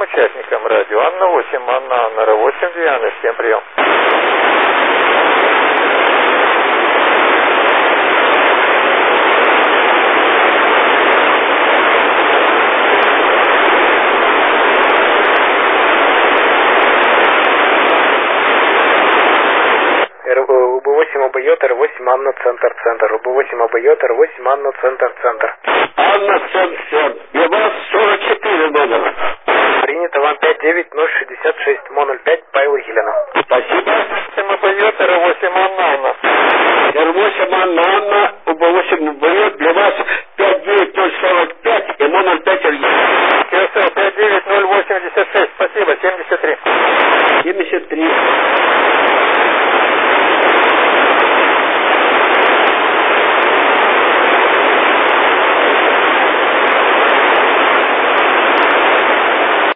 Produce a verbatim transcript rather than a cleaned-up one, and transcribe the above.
участникам радио. Анна восемь, Анна, Анна, восемь, Диана, всем прием. УБ восемь ОБЙ, Р восемь, Анна, центр, центр. УБ восемь ОБЙ, Р восемь, Анна, центр, центр. Анна, центр, центр. Я вас сорок четыре номер. Принято, вам пять девять ноль шестьдесят шесть, Мо ноль пять, Павел Еленов. Спасибо.